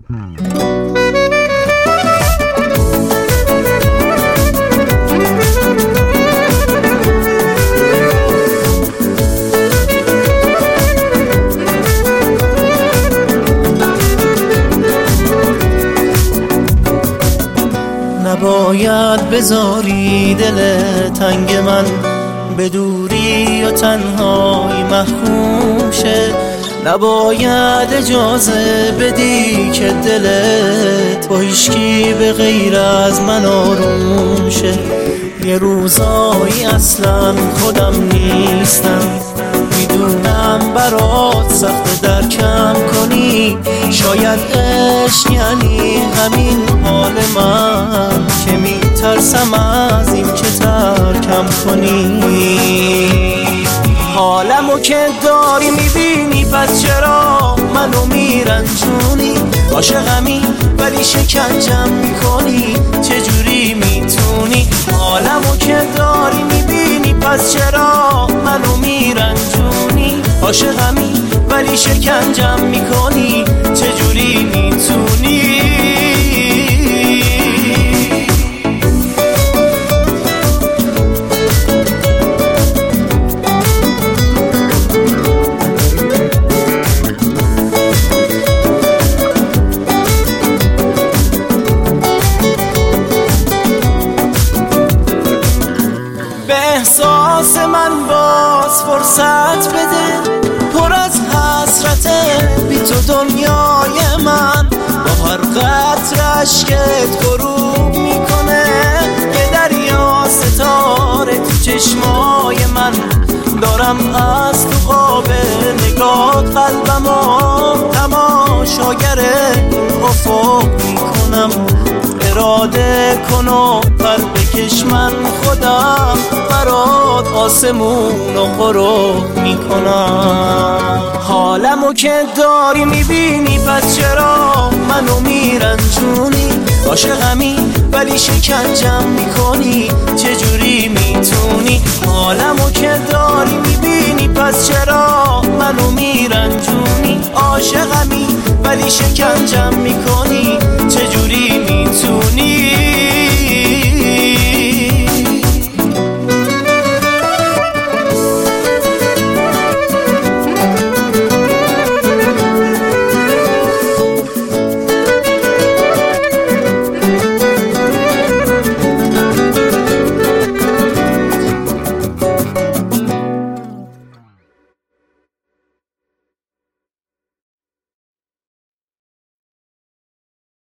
نباید بذاری دل تنگ من به دوری و تنهایی محکوم شه، نباید اجازه بدی که دلت با هیچکی به غیر از من آروم شه. یه روزایی اصلا خودم نیستم، میدونم برات سخت درکم کنی، شاید عشق یعنی همین حال من که میترسم از این که ترکم کنی. حالمو که داری میبینی پس چرا منو میرنجونی؟ عاشقمی ولی شکنجم میکنی، چجوری میتونی؟ حالمو که داری میبینی پس چرا منو میرنجونی؟ عاشقمی ولی شکنجم میکنی، چجوری میتونی؟ احساس من باز فرصت بده، پر از حسرته بی تو دنیای من با هر قطره اشکت غروب میکنه. یه دریا ستاره تو چشمای من، دارم از تو قاب نگات قلبمو تماشاگر افق میکنم. اراده کن و پر بکش، من خودم برات آسمون و غروب میکنم. حالمو که داری میبینی پس چرا منو میرنجونی؟ عاشقمی ولی شکنجم میکنی، چجوری میتونی؟ حالمو که داری میبینی پس چرا منو میرنجونی؟ عاشقمی ولی شکنجم میکنی، چجوری میتونی؟